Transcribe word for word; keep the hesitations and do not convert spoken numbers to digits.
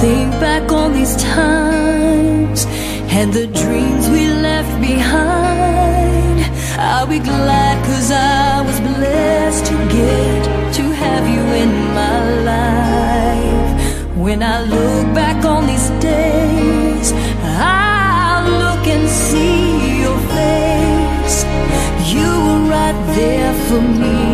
think back on these times and the dreams we left behind, I'll be glad, 'cause I was blessed to get to have you in my life. When I look back on these days, I'll look and see your face. You were right there for me.